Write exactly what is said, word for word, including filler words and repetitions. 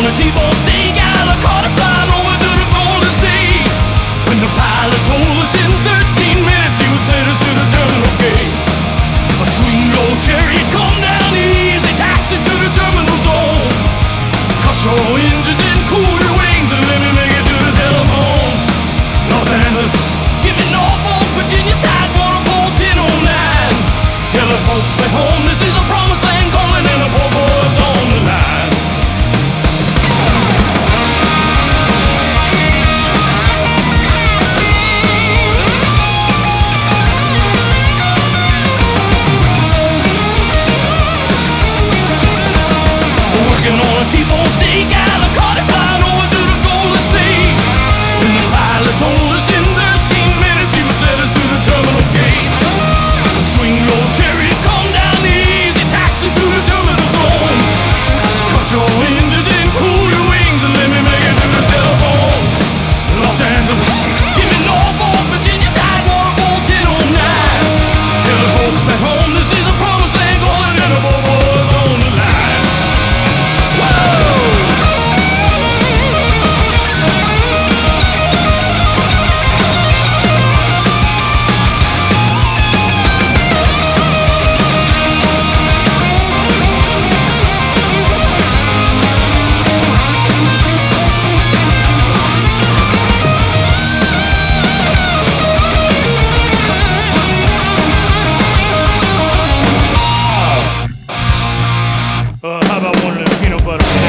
on a T-bone steak, I caught it flying over to the Golden State. When the pilot told us in thirteen minutes he would send us to the terminal gate. A sweet old chariot come down easy, taxi to the terminal zone. Cut your engines and cool your wings and let me make it to the telephone. Los Angeles, give me Norfolk, Virginia, Tidewater, fourteen oh nine. Tell the folks back home this is a promised land calling and the poor boys on the line. Working on a T-bone steak, I caught it flying over to the Golden State. When the pilot told us in thirteen minutes he would send us to the terminal gate. Swing your chariot, come down easy, taxi to the terminal zone. Cut your engines and cool your wings and let me make it to the telephone. Los Angeles, give me Norfolk, Virginia, Tidewater, fourteen oh nine. Tell the folks back home this is a promised land calling and the poor boys on the line. Uh, how about one of them peanut butter?